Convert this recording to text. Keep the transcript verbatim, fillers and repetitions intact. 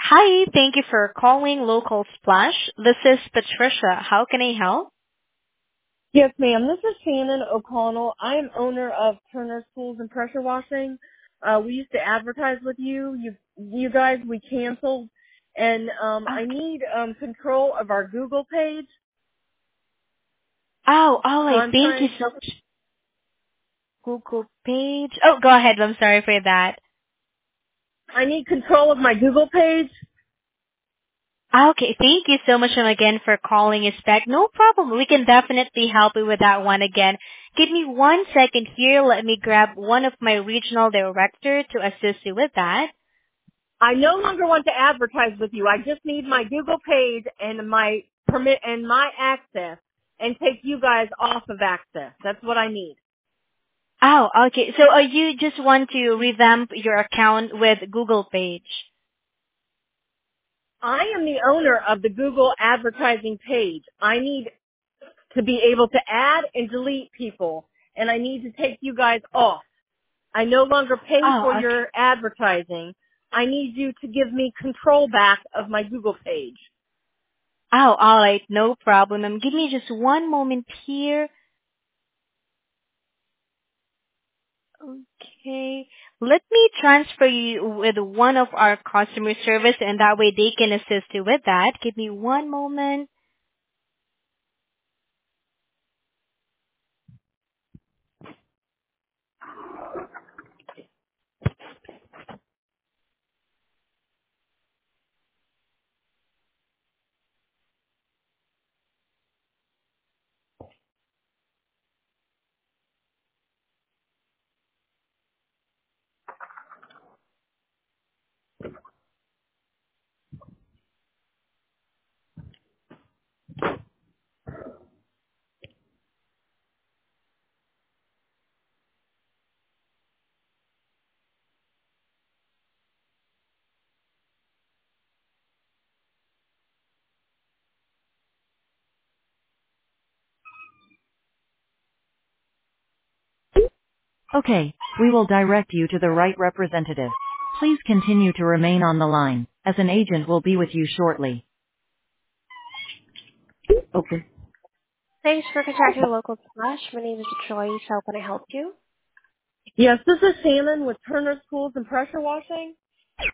Hi, thank you for calling Local Splash. This is Patricia. How can I help? Yes, ma'am. This is Shannon O'Connell. I am owner of Turner Schools and Pressure Washing. Uh, we used to advertise with you. You, you guys, we canceled, and um, I Okay. need um, control of our Google page. Oh, all So right. I'm Thank you trying. so much. Google page. Oh, go ahead. I'm sorry for that. I need control of my Google page. Okay, thank you so much and again for calling us back. No problem. We can definitely help you with that one again. Give me one second here. Let me grab one of my regional director to assist you with that. I no longer want to advertise with you. I just need my Google page and my permit and my access, and take you guys off of access. That's what I need. Oh, okay. So uh, you just want to revamp your account with Google page. I am the owner of the Google advertising page. I need to be able to add and delete people, and I need to take you guys off. I no longer pay Oh, for okay. your advertising. I need you to give me control back of my Google page. Oh, all right. No problem. Um, give me just one moment here. Okay. Let me transfer you with one of our customer service and that way they can assist you with that. Give me one moment. Okay, we will direct you to the right representative. Please continue to remain on the line, as an agent will be with you shortly. Okay. Thanks for contacting Local Splash. My name is Joyce. How can I help you? Yes, this is Shannon with Turner Schools and Pressure Washing.